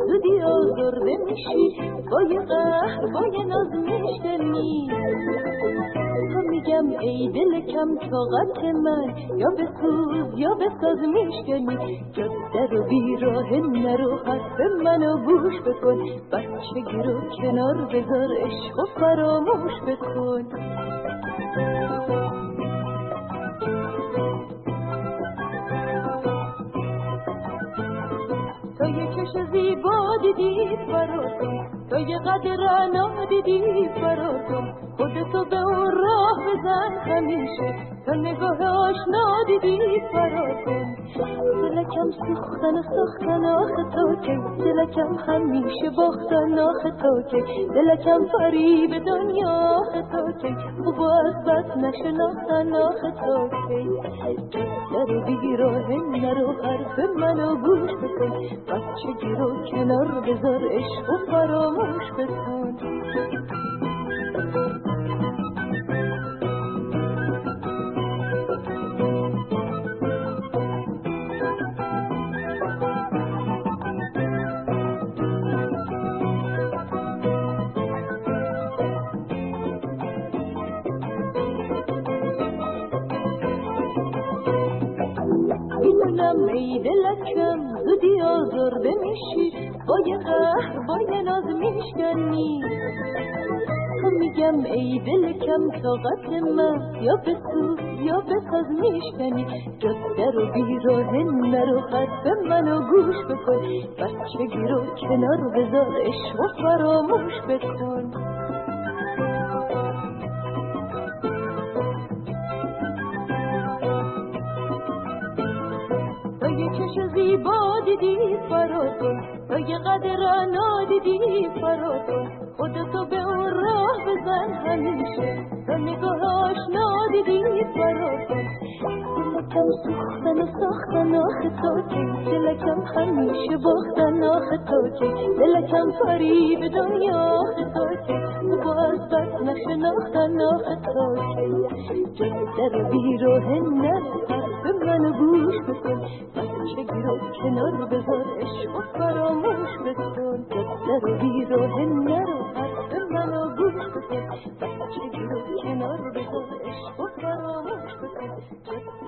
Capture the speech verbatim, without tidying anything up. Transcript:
زودی آزرده میشی، با یه قهر با یه ناز میشکنی. تو میگم ای دل کم طاقت من، یا به سوز یا به ساز میشکنی. جاده رو بیراه نرو، حرف منو گوش بکن. بچگی رو کنار بذار، عشق و فراموش بکن. تو یه چش زیبا دیدی فرار کن، تو یه قد رعنا دیدی فرار کن. خودتو به اون راه بزن همیشه، تو نگاه آشنا دیدی فرار کن. دلکم سوختن و ساختن آخه تو که، دلکم همیشه باختن آخه تو که. دلکم فریب دنیا آخه تو که، خوب و از بد نشناختن آخه تو که. در بیراه نرو، حرف منو گوش بکن. بچگی رو کنار بذار، عشق و فراموش بکن. میدونم ای دلکم زودی آزرده میشی، با یه قهر با یه ناز میشکنی. تو میگم ای دلکم طاقت من، یا به سوز یا به ساز میشکنی. جاده رو بیراه نرو، حرف منو گوش بکن. بچگی رو کنار بذار، عشق و فراموش بکن. تو یه چش زیبا دیدی فرار کن، تو یه قد رعنا دیدی فرار کن. خودتو به اون راه بزن همیشه، تو نگاه آشنا دیدی فرار کن. دلکم سوختن و ساختن آخه تو که، دلکم همیشه باختن آخه تو که. دلکم فریب دنیا آخه تو که، تو از بد نشناختن آخه تو که. جاده رو بیراه نرو، حرف منو گوش بکن. بچگی رو کنار بذار، عشق و فراموش بکن. جاده رو بیراه نرو، حرف منو گوش بکن. بچگی رو کنار بذار، عشق و فراموش بکن.